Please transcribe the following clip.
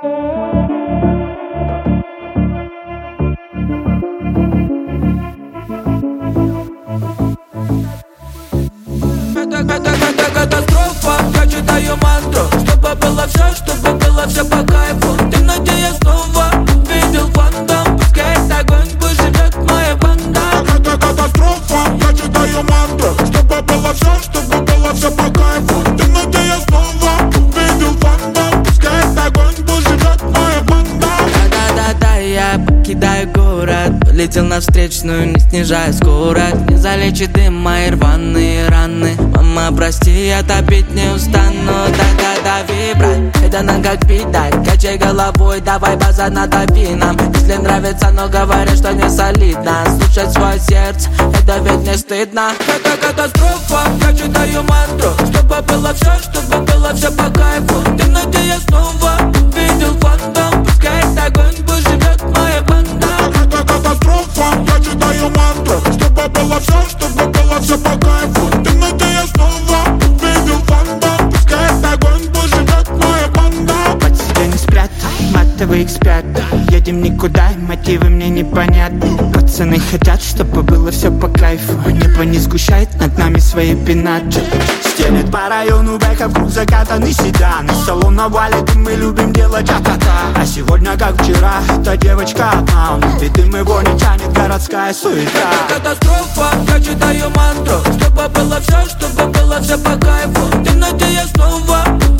Это катастрофа, я читаю мантру, чтобы было все по кайфу. В темноте я снова увидел фантом, пускай этот огонь пусть живет моя банда. Это катастрофа, я читаю мантру, чтобы было все по кайфу. В темноте я снова увидел фантом, пускай этот огонь пусть живет моя банда. Да-да-да-да, я покидаю город, полетел на встречную, не снижая скорость. Не залечит дым мои рваные раны. Мама, прости, я топить не устану. Да-да-да, вибрат, это нам как пить дать. Качай головой, давай базар надави нам. Если нравится, но говори, что не солидно. Слушать свое сердце, это ведь не стыдно. Это катастрофа, я читаю мантру, чтобы было все по кайфу. В темноте я снова увидел фантом, пускай этот огонь пусть живет моя банда. Это катастрофа, я читаю мантру, чтобы было все по кайфу. В темноте я снова увидел фантом, пускай этот огонь пусть живет моя банда. Под себя не спрятал, матовый эксперт. Едем никуда, мотивы мне непонятны. Пацаны хотят, чтобы было все по кайфу. Небо не сгущает над нами свои пенаты. Стелет по району бэков, круг закатанный седан. Из салона валит, и мы любим делать а-та-та. А сегодня, как вчера, эта девочка одна. Он любит, и его не тянет городская суета. Катастрофа, я читаю мантру, чтобы было все по кайфу. В темноте я снова